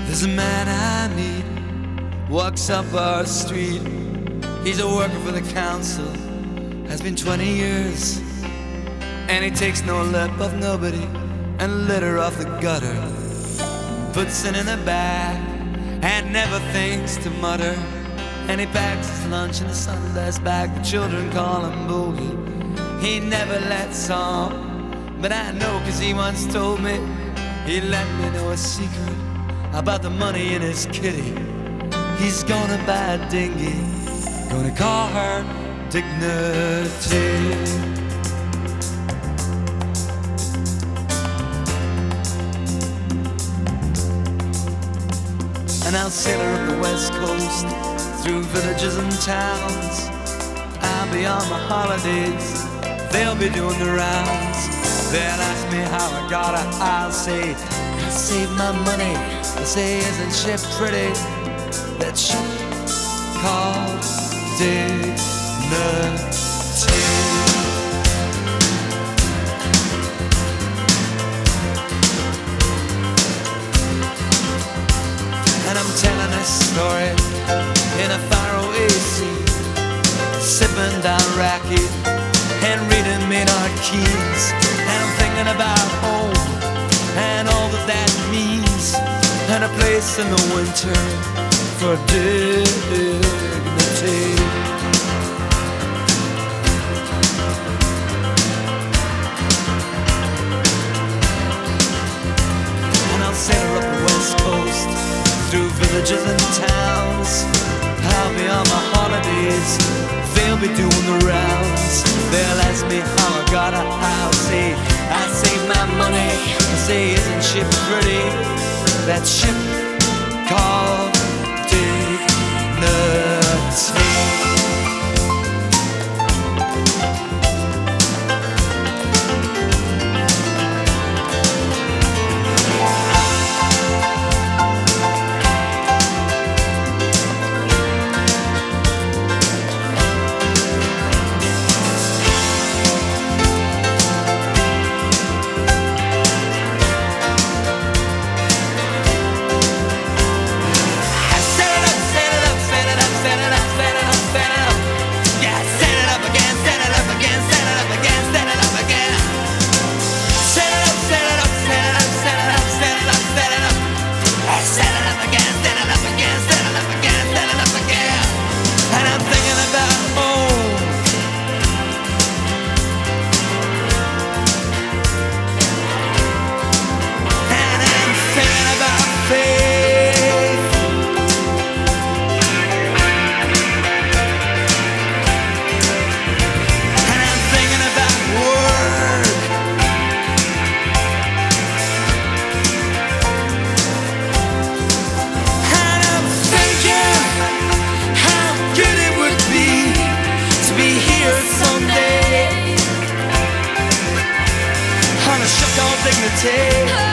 There's a man I meet, walks up our street. He's a worker for the council, has been 20 years. And he takes no lip of nobody and litter off the gutter. Puts it in a bag and never thinks to mutter. And he packs his lunch in a Sunday's bag. The children call him Boogie. He never lets on, but I know 'cause he once told me. He let me know a secret about the money in his kitty. He's gonna buy a dinghy, gonna call her Dignity. And I'll sail her up the west coast, through villages and towns. I'll be on my holidays, they'll be doing the rounds. They'll ask me how I got her, I'll say I saved my money. I say, isn't she pretty? That ship called Dignity. And I'm telling a story in a faraway sea, sipping down raki and reading Maynard Keynes. And I'm thinking about home and all that that means, and a place in the winter for dignity. And I'll sail her up the west coast, through villages and towns. I'll be on my holidays, they'll be doing the rounds. They'll ask me how I got her, I'll say I saved my money. I say, isn't she pretty? That ship called Dignity. Dignity.